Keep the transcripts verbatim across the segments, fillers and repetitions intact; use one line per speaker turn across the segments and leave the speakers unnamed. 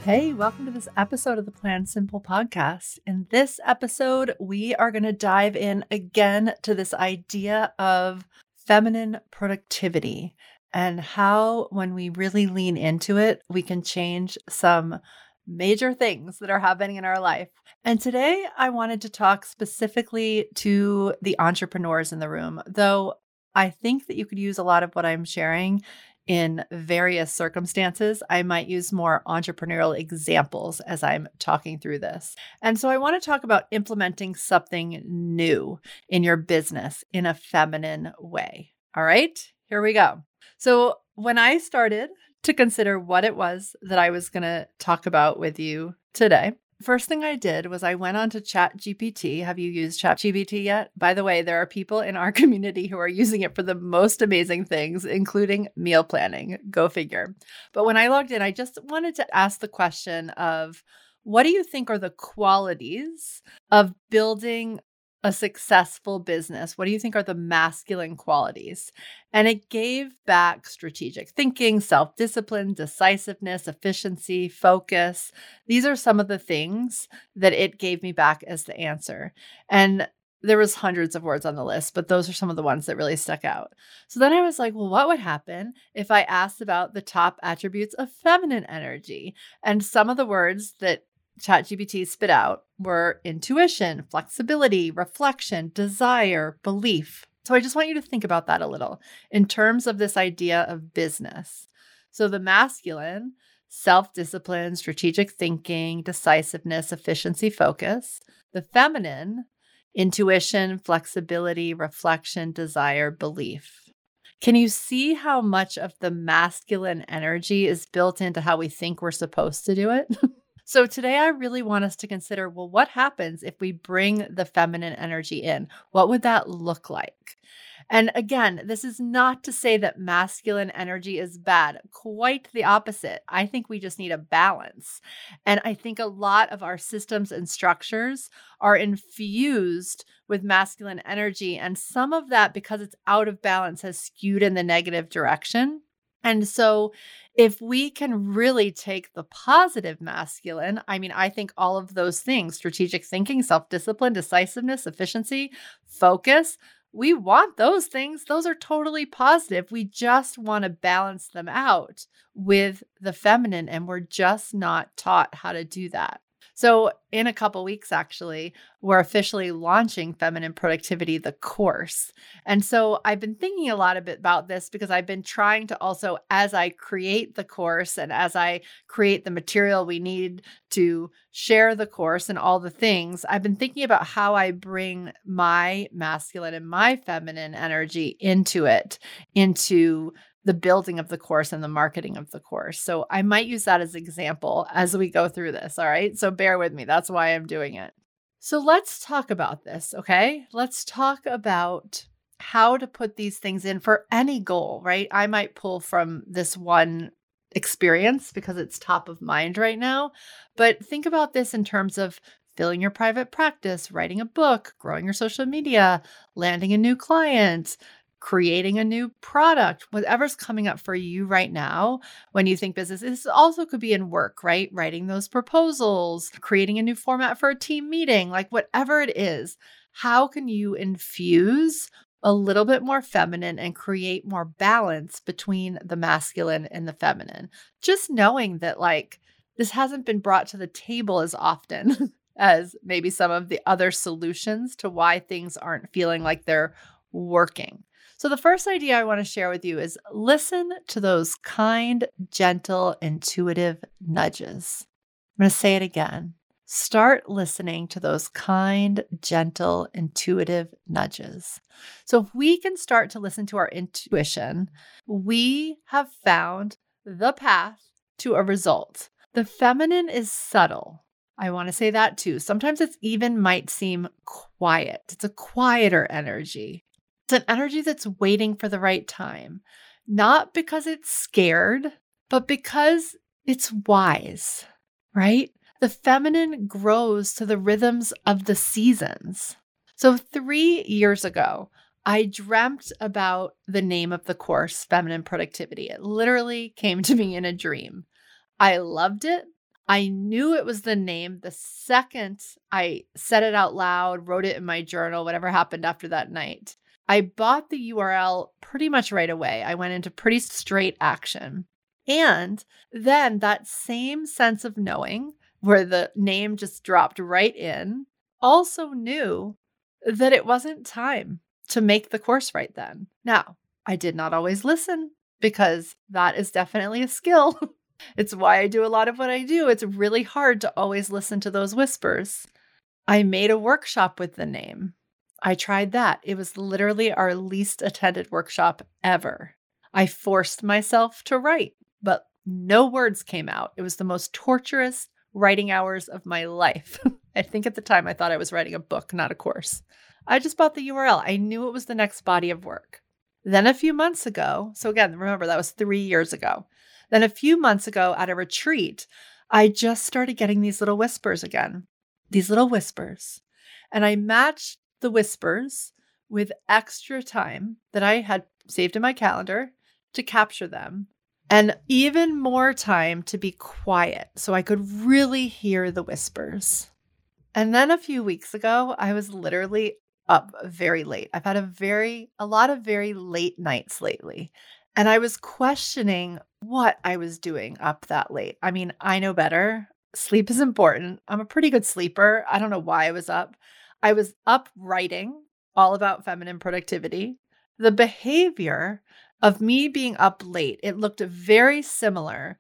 Hey, welcome to this episode of the Plan Simple podcast. In this episode, we are going to dive in again to this idea of feminine productivity and how, when we really lean into it, we can change some major things that are happening in our life. And today, I wanted to talk specifically to the entrepreneurs in the room, though I think that you could use a lot of what I'm sharing in various circumstances. I might use more entrepreneurial examples as I'm talking through this. And so I want to talk about implementing something new in your business in a feminine way. All right, here we go. So when I started to consider what it was that I was going to talk about with you today, first thing I did was I went on to ChatGPT. Have you used ChatGPT yet? By the way, there are people in our community who are using it for the most amazing things, including meal planning. Go figure. But when I logged in, I just wanted to ask the question of, what do you think are the qualities of building a successful business? What do you think are the masculine qualities? And it gave back strategic thinking, self-discipline, decisiveness, efficiency, focus. These are some of the things that it gave me back as the answer. And there was hundreds of words on the list, but those are some of the ones that really stuck out. So then I was like, well, what would happen if I asked about the top attributes of feminine energy? And some of the words that ChatGPT spit out were intuition, flexibility, reflection, desire, belief. So I just want you to think about that a little in terms of this idea of business. So the masculine, self-discipline, strategic thinking, decisiveness, efficiency, focus. The feminine, intuition, flexibility, reflection, desire, belief. Can you see how much of the masculine energy is built into how we think we're supposed to do it? So today I really want us to consider, well, what happens if we bring the feminine energy in? What would that look like? And again, this is not to say that masculine energy is bad. Quite the opposite. I think we just need a balance. And I think a lot of our systems and structures are infused with masculine energy. And some of that, because it's out of balance, has skewed in the negative direction. And so if we can really take the positive masculine, I mean, I think all of those things, strategic thinking, self-discipline, decisiveness, efficiency, focus, we want those things. Those are totally positive. We just want to balance them out with the feminine, and we're just not taught how to do that. So in a couple weeks, actually, we're officially launching Feminine Productivity, the course. And so I've been thinking a lot a bit about this because I've been trying to also, as I create the course and as I create the material we need to share the course and all the things, I've been thinking about how I bring my masculine and my feminine energy into it, into the building of the course and the marketing of the course. So I might use that as an example as we go through this. All right. So bear with me. That's why I'm doing it. So let's talk about this. Okay. Let's talk about how to put these things in for any goal, right? I might pull from this one experience because it's top of mind right now, but think about this in terms of filling your private practice, writing a book, growing your social media, landing a new client, creating a new product, whatever's coming up for you right now when you think business. This also could be in work, right? Writing those proposals, creating a new format for a team meeting, like whatever it is. How can you infuse a little bit more feminine and create more balance between the masculine and the feminine? Just knowing that like this hasn't been brought to the table as often as maybe some of the other solutions to why things aren't feeling like they're working. So the first idea I want to share with you is listen to those kind, gentle, intuitive nudges. I'm going to say it again. Start listening to those kind, gentle, intuitive nudges. So if we can start to listen to our intuition, we have found the path to a result. The feminine is subtle. I want to say that too. Sometimes it's even might seem quiet. It's a quieter energy. It's an energy that's waiting for the right time, not because it's scared, but because it's wise, right? The feminine grows to the rhythms of the seasons. So three years ago, I dreamt about the name of the course, Feminine Productivity. It literally came to me in a dream. I loved it. I knew it was the name the second I said it out loud, wrote it in my journal, whatever happened after that night. I bought the U R L pretty much right away. I went into pretty straight action. And then that same sense of knowing, where the name just dropped right in, also knew that it wasn't time to make the course right then. Now, I did not always listen because that is definitely a skill. It's why I do a lot of what I do. It's really hard to always listen to those whispers. I made a workshop with the name. I tried that. It was literally our least attended workshop ever. I forced myself to write, but no words came out. It was the most torturous writing hours of my life. I think at the time I thought I was writing a book, not a course. I just bought the U R L. I knew it was the next body of work. Then a few months ago, so again, remember that was three years ago. Then a few months ago at a retreat, I just started getting these little whispers again, these little whispers. And I matched the whispers with extra time that I had saved in my calendar to capture them, and even more time to be quiet so I could really hear the whispers. And then a few weeks ago, I was literally up very late. I've had a very, a lot of very late nights lately. And I was questioning what I was doing up that late. I mean, I know better. Sleep is important. I'm a pretty good sleeper. I don't know why I was up. I was up writing all about feminine productivity. The behavior of me being up late, it looked very similar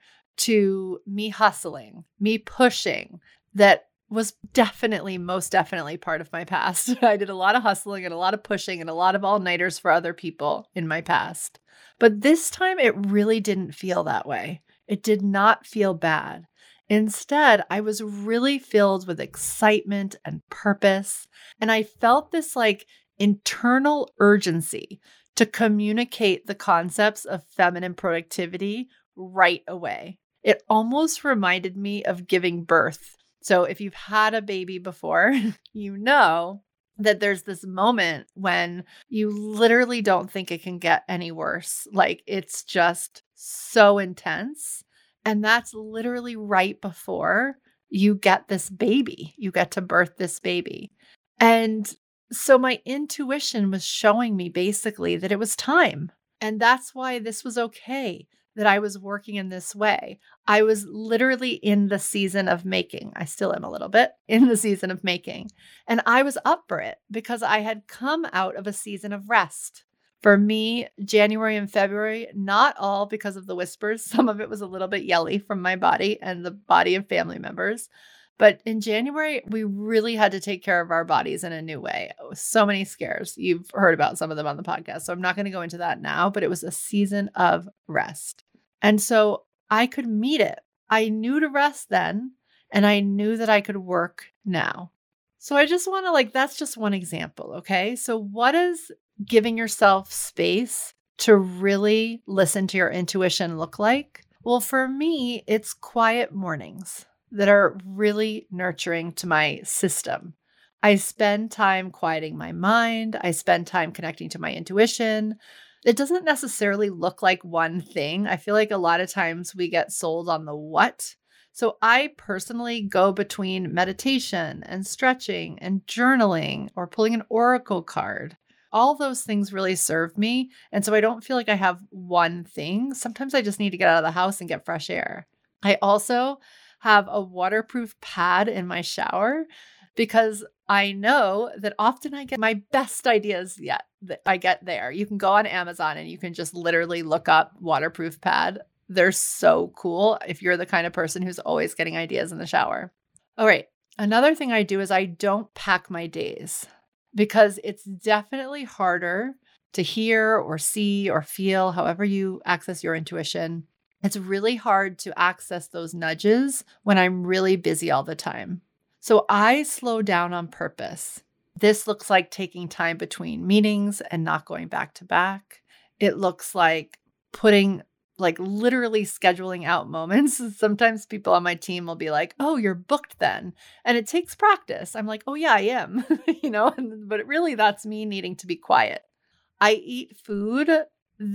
to me hustling, me pushing, that was definitely, most definitely part of my past. I did a lot of hustling and a lot of pushing and a lot of all-nighters for other people in my past. But this time it really didn't feel that way. It did not feel bad. Instead, I was really filled with excitement and purpose. And I felt this like internal urgency to communicate the concepts of feminine productivity right away. It almost reminded me of giving birth. So if you've had a baby before, you know that there's this moment when you literally don't think it can get any worse. Like it's just so intense. And that's literally right before you get this baby, you get to birth this baby. And so my intuition was showing me basically that it was time. And that's why this was okay, that I was working in this way. I was literally in the season of making. I still am a little bit in the season of making. And I was up for it because I had come out of a season of rest. For me, January and February, not all because of the whispers. Some of it was a little bit yelly from my body and the body of family members. But in January, we really had to take care of our bodies in a new way. So many scares. You've heard about some of them on the podcast. So I'm not going to go into that now, but it was a season of rest. And so I could meet it. I knew to rest then, and I knew that I could work now. So I just want to like, that's just one example. Okay. So what is giving yourself space to really listen to your intuition look like? Well, for me, it's quiet mornings that are really nurturing to my system. I spend time quieting my mind. I spend time connecting to my intuition. It doesn't necessarily look like one thing. I feel like a lot of times we get sold on the what. So I personally go between meditation and stretching and journaling or pulling an oracle card. All those things really serve me. And so I don't feel like I have one thing. Sometimes I just need to get out of the house and get fresh air. I also have a waterproof pad in my shower because I know that often I get my best ideas yet that I get there. You can go on Amazon and you can just literally look up waterproof pad. They're so cool if you're the kind of person who's always getting ideas in the shower. All right. Another thing I do is I don't pack my days because it's definitely harder to hear or see or feel, however you access your intuition. It's really hard to access those nudges when I'm really busy all the time. So I slow down on purpose. This looks like taking time between meetings and not going back to back. It looks like putting, like literally scheduling out moments. Sometimes people on my team will be like, oh, you're booked then. And it takes practice. I'm like, oh yeah, I am, you know, but really that's me needing to be quiet. I eat food that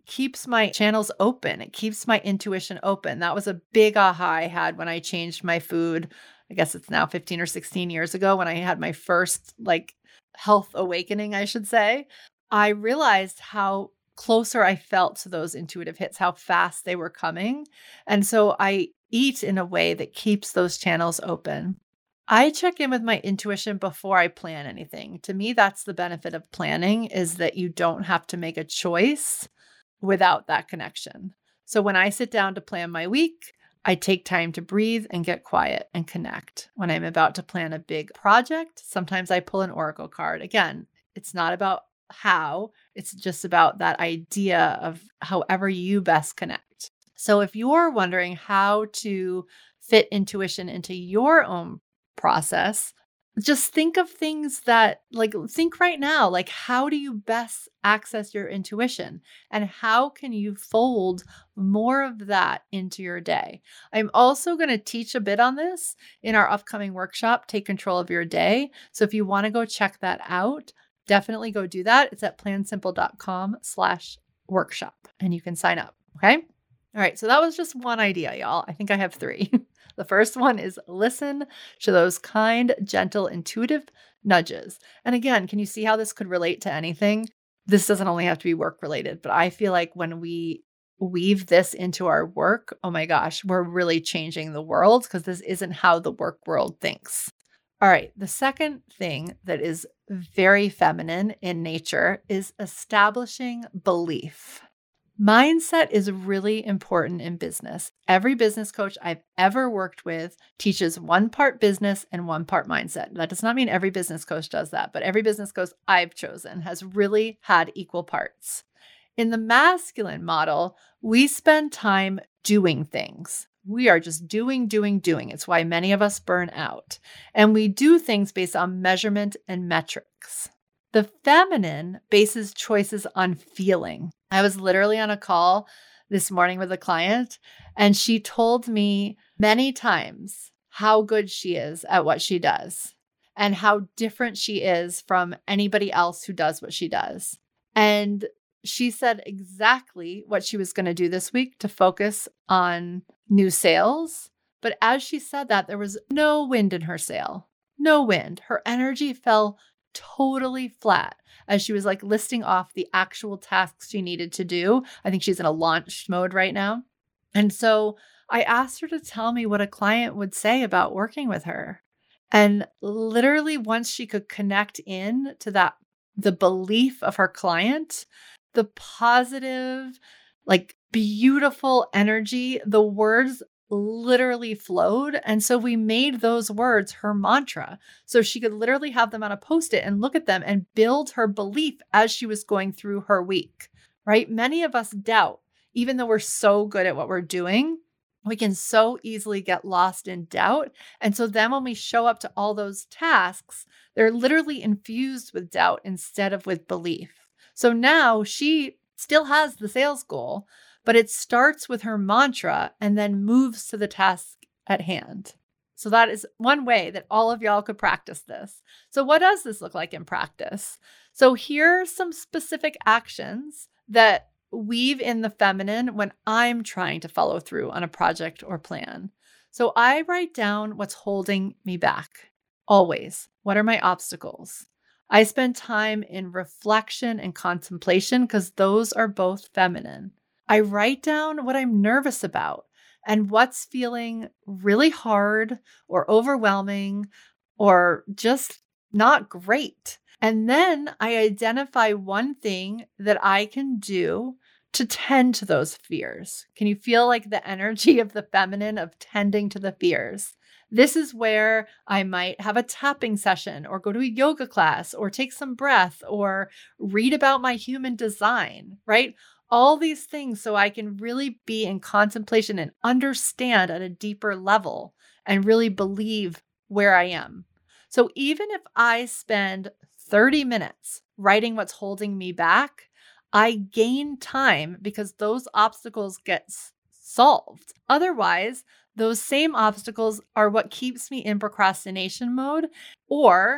keeps my channels open. It keeps my intuition open. That was a big aha I had when I changed my food. I guess it's now fifteen or sixteen years ago when I had my first like health awakening, I should say. I realized how closer I felt to those intuitive hits, how fast they were coming. And so I eat in a way that keeps those channels open. I check in with my intuition before I plan anything. To me, that's the benefit of planning, is that you don't have to make a choice without that connection. So when I sit down to plan my week, I take time to breathe and get quiet and connect. When I'm about to plan a big project, sometimes I pull an oracle card. Again, it's not about how, it's just about that idea of however you best connect. So if you're wondering how to fit intuition into your own process, just think of things that, like, think right now, like, how do you best access your intuition and how can you fold more of that into your day? I'm also going to teach a bit on this in our upcoming workshop, Take Control of Your Day. So if you want to go check that out, definitely go do that. It's at plansimple.com slash workshop and you can sign up. Okay. All right. So that was just one idea, y'all. I think I have three. The first one is listen to those kind, gentle, intuitive nudges. And again, can you see how this could relate to anything? This doesn't only have to be work related, but I feel like when we weave this into our work, oh my gosh, we're really changing the world because this isn't how the work world thinks. All right. The second thing that is very feminine in nature is establishing belief. Mindset is really important in business. Every business coach I've ever worked with teaches one part business and one part mindset. That does not mean every business coach does that, but every business coach I've chosen has really had equal parts. In the masculine model, we spend time doing things. We are just doing, doing, doing. It's why many of us burn out. And we do things based on measurement and metrics. The feminine bases choices on feeling. I was literally on a call this morning with a client, and she told me many times how good she is at what she does and how different she is from anybody else who does what she does. And she said exactly what she was going to do this week to focus on new sales. But as she said that, there was no wind in her sail, no wind. Her energy fell totally flat as she was like listing off the actual tasks she needed to do. I think she's in a launch mode right now. And so I asked her to tell me what a client would say about working with her. And literally once she could connect in to that, the belief of her client, the positive, like beautiful energy, the words literally flowed. And so we made those words her mantra. So she could literally have them on a post-it and look at them and build her belief as she was going through her week, right? Many of us doubt, even though we're so good at what we're doing, we can so easily get lost in doubt. And so then when we show up to all those tasks, they're literally infused with doubt instead of with belief. So now she still has the sales goal, but it starts with her mantra and then moves to the task at hand. So that is one way that all of y'all could practice this. So what does this look like in practice? So here are some specific actions that weave in the feminine when I'm trying to follow through on a project or plan. So I write down what's holding me back. Always. What are my obstacles? I spend time in reflection and contemplation because those are both feminine. I write down what I'm nervous about and what's feeling really hard or overwhelming or just not great. And then I identify one thing that I can do to tend to those fears. Can you feel like the energy of the feminine of tending to the fears? This is where I might have a tapping session or go to a yoga class or take some breath or read about my human design, right? All these things so I can really be in contemplation and understand at a deeper level and really believe where I am. So even if I spend thirty minutes writing what's holding me back, I gain time because those obstacles get s- solved. Otherwise, those same obstacles are what keeps me in procrastination mode, or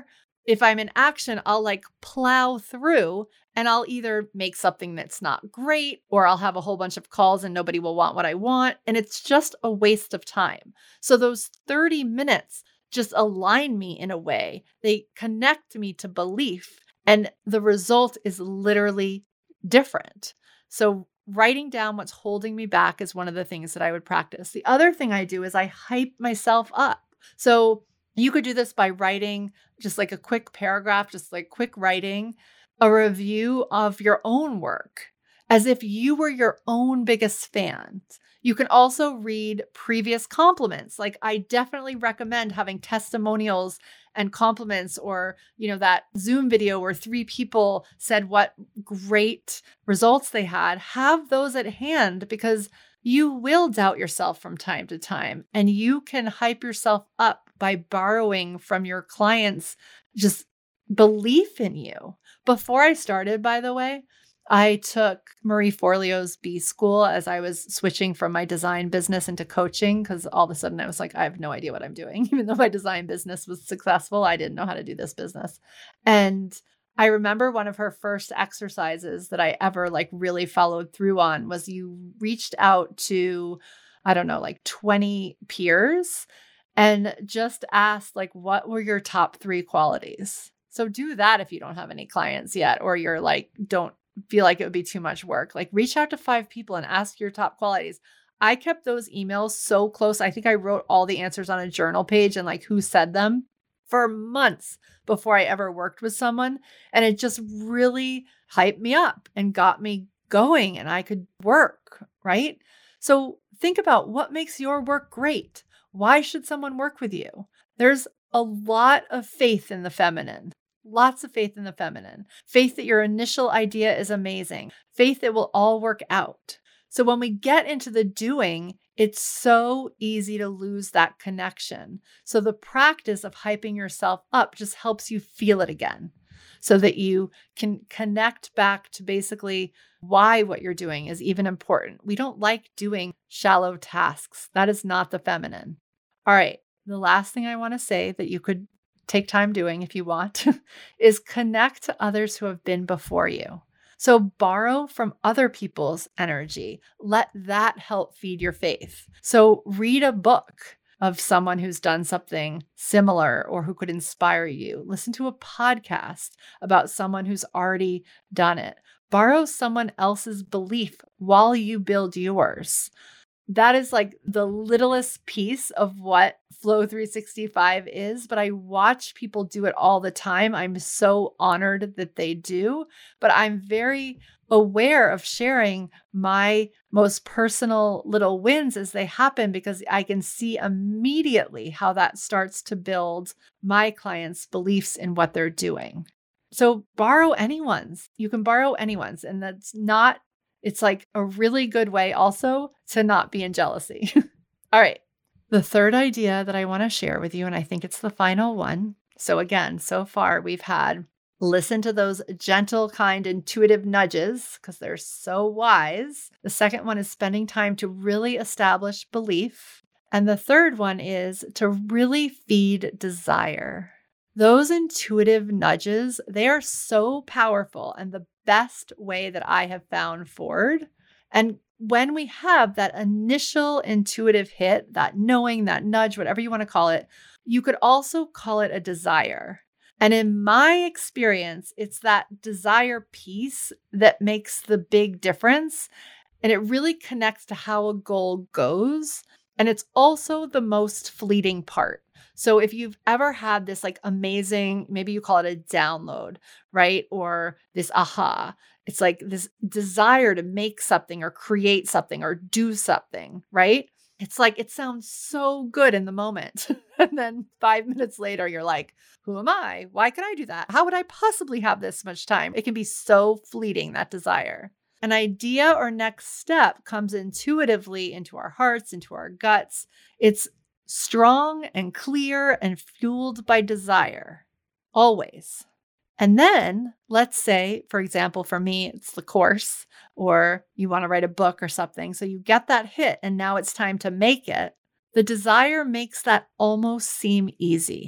if I'm in action, I'll like plow through and I'll either make something that's not great or I'll have a whole bunch of calls and nobody will want what I want. And it's just a waste of time. So those thirty minutes just align me in a way. They connect me to belief and the result is literally different. So writing down what's holding me back is one of the things that I would practice. The other thing I do is I hype myself up. So you could do this by writing just like a quick paragraph, just like quick writing, a review of your own work as if you were your own biggest fan. You can also read previous compliments. Like I definitely recommend having testimonials and compliments or, you know, that Zoom video where three people said what great results they had. Have those at hand because you will doubt yourself from time to time and you can hype yourself up by borrowing from your clients just belief in you. Before I started, by the way, I took Marie Forleo's B School as I was switching from my design business into coaching because all of a sudden I was like, I have no idea what I'm doing. Even though my design business was successful, I didn't know how to do this business. And I remember one of her first exercises that I ever like really followed through on was you reached out to, I don't know, like twenty peers and just asked like, what were your top three qualities? So do that if you don't have any clients yet, or you're like, don't feel like it would be too much work. Like reach out to five people and ask your top qualities. I kept those emails so close. I think I wrote all the answers on a journal page and like who said them for months before I ever worked with someone. And it just really hyped me up and got me going and I could work, right? So think about what makes your work great. Why should someone work with you? There's a lot of faith in the feminine. Lots of faith in the feminine. Faith that your initial idea is amazing. Faith that will all work out. So when we get into the doing, it's so easy to lose that connection. So the practice of hyping yourself up just helps you feel it again so that you can connect back to basically why what you're doing is even important. We don't like doing shallow tasks. That is not the feminine. All right. The last thing I want to say that you could take time doing if you want is connect to others who have been before you. So borrow from other people's energy. Let that help feed your faith. So read a book of someone who's done something similar or who could inspire you. Listen to a podcast about someone who's already done it. Borrow someone else's belief while you build yours. That is like the littlest piece of what Flow three sixty-five is, but I watch people do it all the time. I'm so honored that they do, but I'm very aware of sharing my most personal little wins as they happen because I can see immediately how that starts to build my clients' beliefs in what they're doing. So borrow anyone's. You can borrow anyone's, and that's not It's like a really good way also to not be in jealousy. All right. The third idea that I want to share with you, and I think it's the final one. So again, so far we've had listen to those gentle, kind, intuitive nudges because they're so wise. The second one is spending time to really establish belief. And the third one is to really feed desire. Those intuitive nudges, they are so powerful and the best way that I have found forward. And when we have that initial intuitive hit, that knowing, that nudge, whatever you want to call it, you could also call it a desire. And in my experience, it's that desire piece that makes the big difference. And it really connects to how a goal goes. And it's also the most fleeting part. So if you've ever had this like amazing, maybe you call it a download, right? Or this aha, it's like this desire to make something or create something or do something, right? It's like, it sounds so good in the moment. And then five minutes later, you're like, who am I? Why can I do that? How would I possibly have this much time? It can be so fleeting, that desire. An idea or next step comes intuitively into our hearts, into our guts. It's strong and clear and fueled by desire, always. And then let's say, for example, for me, it's the course, or you want to write a book or something. So you get that hit and now it's time to make it. The desire makes that almost seem easy.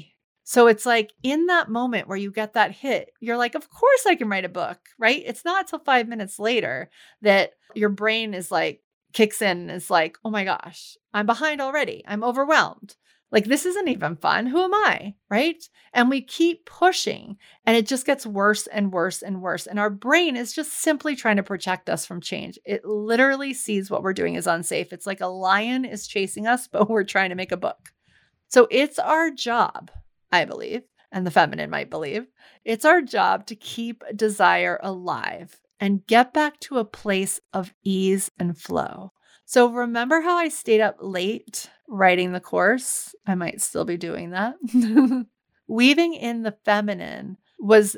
So it's like in that moment where you get that hit, you're like, of course I can write a book, right? It's not till five minutes later that your brain is like, kicks in and is like, oh my gosh, I'm behind already. I'm overwhelmed. Like, this isn't even fun. Who am I? Right? And we keep pushing and it just gets worse and worse and worse. And our brain is just simply trying to protect us from change. It literally sees what we're doing is unsafe. It's like a lion is chasing us, but we're trying to make a book. So it's our job, I believe, and the feminine might believe, it's our job to keep desire alive and get back to a place of ease and flow. So remember how I stayed up late writing the course? I might still be doing that. Weaving in the feminine was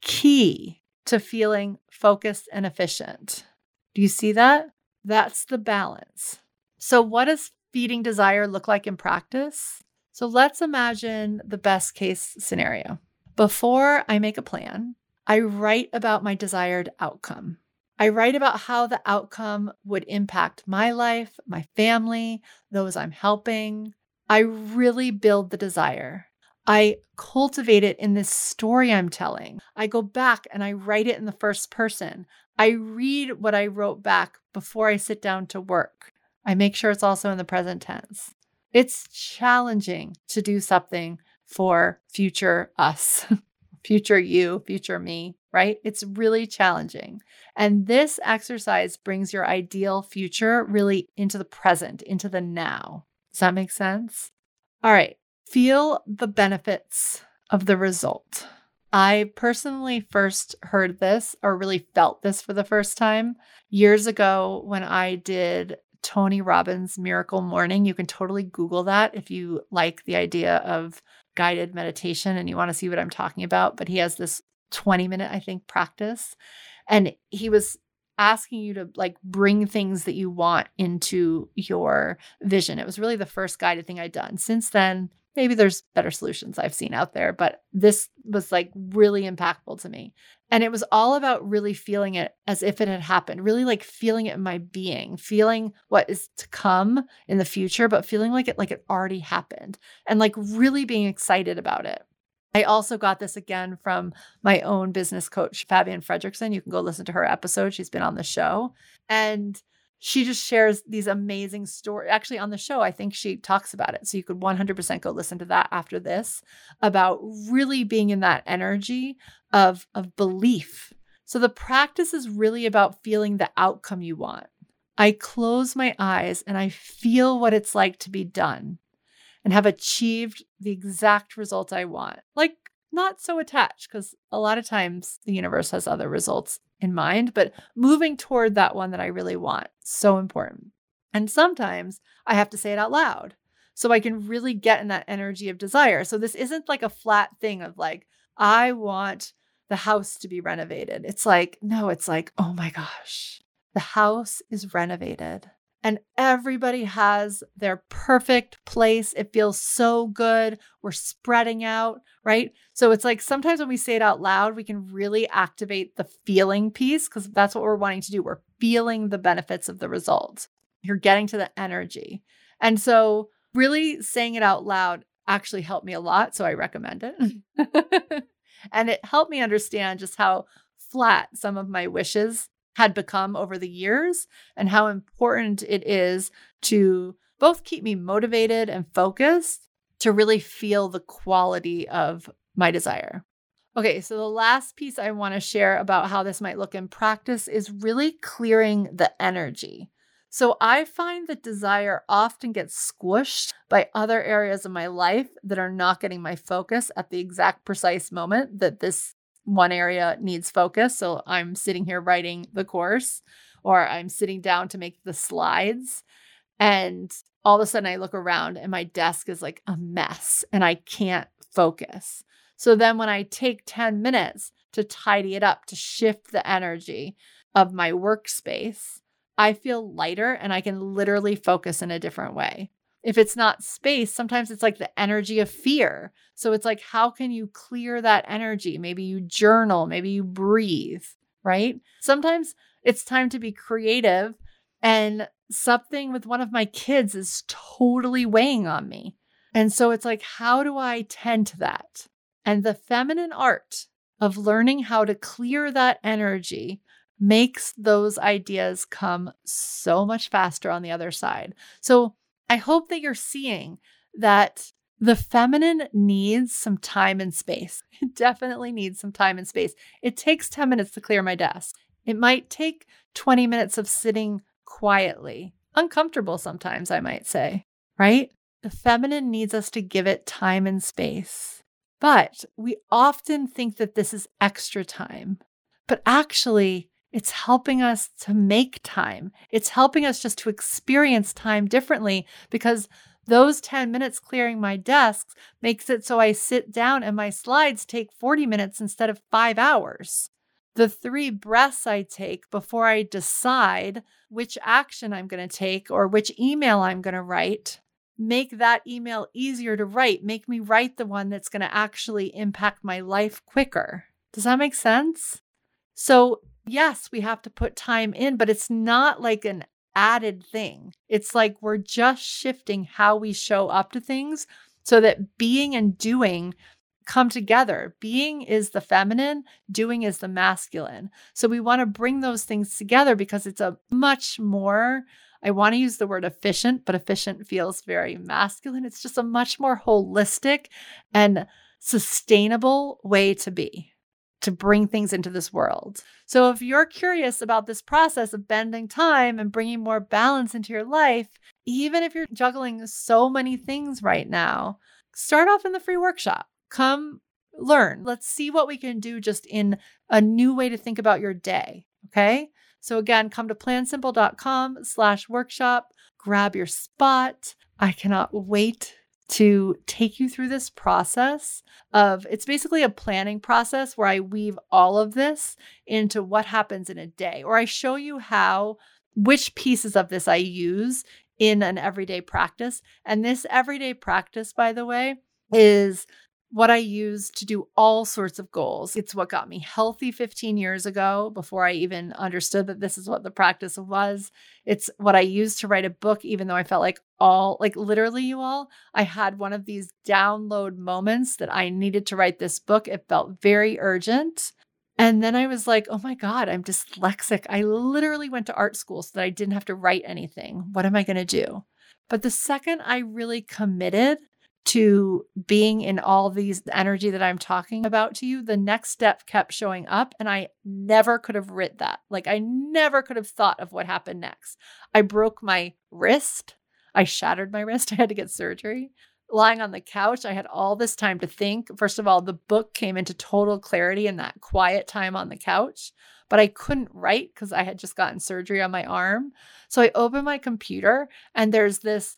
key to feeling focused and efficient. Do you see that? That's the balance. So what does feeding desire look like in practice? So let's imagine the best case scenario. Before I make a plan, I write about my desired outcome. I write about how the outcome would impact my life, my family, those I'm helping. I really build the desire. I cultivate it in this story I'm telling. I go back and I write it in the first person. I read what I wrote back before I sit down to work. I make sure it's also in the present tense. It's challenging to do something for future us, future you, future me, right? It's really challenging. And this exercise brings your ideal future really into the present, into the now. Does that make sense? All right. Feel the benefits of the result. I personally first heard this or really felt this for the first time years ago when I did Tony Robbins' Miracle Morning. You can totally Google that if you like the idea of guided meditation and you want to see what I'm talking about. But he has this twenty minute, I think, practice. And he was asking you to like bring things that you want into your vision. It was really the first guided thing I'd done. Since then, maybe there's better solutions I've seen out there, but this was like really impactful to me. And it was all about really feeling it as if it had happened, really like feeling it in my being, feeling what is to come in the future, but feeling like it, like it already happened and like really being excited about it. I also got this again from my own business coach, Fabian Fredrickson. You can go listen to her episode. She's been on the show and she just shares these amazing stories. Actually, on the show, I think she talks about it. So you could one hundred percent go listen to that after this about really being in that energy of, of belief. So the practice is really about feeling the outcome you want. I close my eyes and I feel what it's like to be done and have achieved the exact result I want. Like, not so attached, because a lot of times the universe has other results in mind, but moving toward that one that I really want, so important. And sometimes I have to say it out loud so I can really get in that energy of desire. So this isn't like a flat thing of like, I want the house to be renovated. It's like, no, it's like, oh my gosh, the house is renovated. And everybody has their perfect place. It feels so good. We're spreading out, right? So it's like sometimes when we say it out loud, we can really activate the feeling piece because that's what we're wanting to do. We're feeling the benefits of the result. You're getting to the energy. And so really saying it out loud actually helped me a lot. So I recommend it. And it helped me understand just how flat some of my wishes had become over the years and how important it is to both keep me motivated and focused to really feel the quality of my desire. Okay, so the last piece I want to share about how this might look in practice is really clearing the energy. So I find that desire often gets squished by other areas of my life that are not getting my focus at the exact precise moment that this one area needs focus. So I'm sitting here writing the course, or I'm sitting down to make the slides. And all of a sudden I look around and my desk is like a mess and I can't focus. So then when I take ten minutes to tidy it up, to shift the energy of my workspace, I feel lighter and I can literally focus in a different way. If it's not space, sometimes it's like the energy of fear. So it's like, how can you clear that energy? Maybe you journal, maybe you breathe, right? Sometimes it's time to be creative, and something with one of my kids is totally weighing on me. And so it's like, how do I tend to that? And the feminine art of learning how to clear that energy makes those ideas come so much faster on the other side. So I hope that you're seeing that the feminine needs some time and space. It definitely needs some time and space. It takes ten minutes to clear my desk. It might take twenty minutes of sitting quietly, uncomfortable sometimes, I might say, right? The feminine needs us to give it time and space. But we often think that this is extra time. But actually, it's helping us to make time. It's helping us just to experience time differently, because those ten minutes clearing my desks makes it so I sit down and my slides take forty minutes instead of five hours. The three breaths I take before I decide which action I'm going to take or which email I'm going to write make that email easier to write, make me write the one that's going to actually impact my life quicker. Does that make sense? So yes, we have to put time in, but it's not like an added thing. It's like we're just shifting how we show up to things so that being and doing come together. Being is the feminine, doing is the masculine. So we want to bring those things together because it's a much more, I want to use the word efficient, but efficient feels very masculine. It's just a much more holistic and sustainable way to be, to bring things into this world. So if you're curious about this process of bending time and bringing more balance into your life, even if you're juggling so many things right now, start off in the free workshop. Come learn. Let's see what we can do just in a new way to think about your day. Okay. So again, come to plansimple.com slash workshop, grab your spot. I cannot wait to take you through this process of, it's basically a planning process where I weave all of this into what happens in a day, or I show you how, which pieces of this I use in an everyday practice. And this everyday practice, by the way, is what I use to do all sorts of goals. It's what got me healthy fifteen years ago before I even understood that this is what the practice was. It's what I used to write a book, even though I felt like all, like literally you all, I had one of these download moments that I needed to write this book. It felt very urgent. And then I was like, oh my God, I'm dyslexic. I literally went to art school so that I didn't have to write anything. What am I going to do? But the second I really committed to being in all these energy that I'm talking about to you, the next step kept showing up, and I never could have writ that. Like I never could have thought of what happened next. I broke my wrist. I shattered my wrist. I had to get surgery. Lying on the couch, I had all this time to think. First of all, the book came into total clarity in that quiet time on the couch, but I couldn't write because I had just gotten surgery on my arm. So I opened my computer and there's this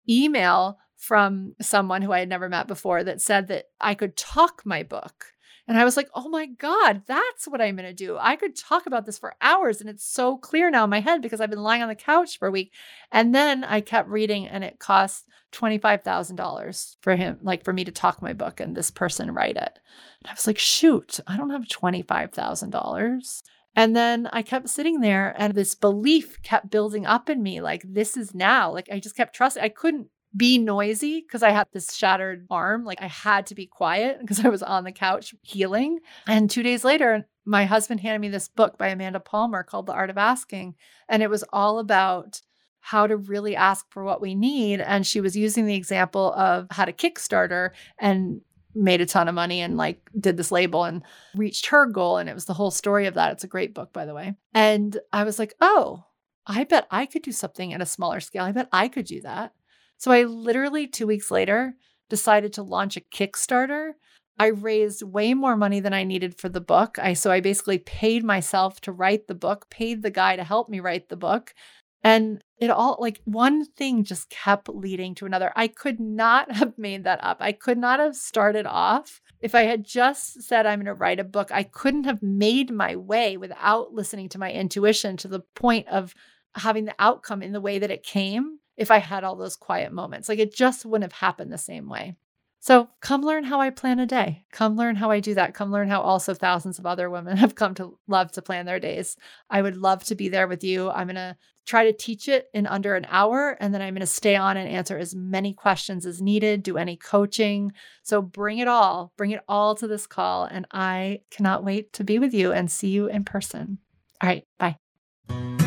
email from someone who I had never met before that said that I could talk my book. And I was like, oh my God, that's what I'm going to do. I could talk about this for hours. And it's so clear now in my head because I've been lying on the couch for a week. And then I kept reading and it cost twenty-five thousand dollars for him, like for me to talk my book and this person write it. And I was like, shoot, I don't have twenty-five thousand dollars. And then I kept sitting there and this belief kept building up in me. Like, this is now, like, I just kept trusting. I couldn't be noisy because I had this shattered arm. Like I had to be quiet because I was on the couch healing. And two days later, my husband handed me this book by Amanda Palmer called The Art of Asking. And it was all about how to really ask for what we need. And she was using the example of how to Kickstarter and made a ton of money and like did this label and reached her goal. And it was the whole story of that. It's a great book, by the way. And I was like, oh, I bet I could do something at a smaller scale. I bet I could do that. So I literally two weeks later decided to launch a Kickstarter. I raised way more money than I needed for the book. I so I basically paid myself to write the book, paid the guy to help me write the book. And it all, like one thing just kept leading to another. I could not have made that up. I could not have started off. If I had just said, I'm going to write a book, I couldn't have made my way without listening to my intuition to the point of having the outcome in the way that it came if I had all those quiet moments. Like it just wouldn't have happened the same way. So come learn how I plan a day. Come learn how I do that. Come learn how also thousands of other women have come to love to plan their days. I would love to be there with you. I'm going to try to teach it in under an hour, and then I'm going to stay on and answer as many questions as needed, do any coaching. So bring it all, bring it all to this call. And I cannot wait to be with you and see you in person. All right. Bye.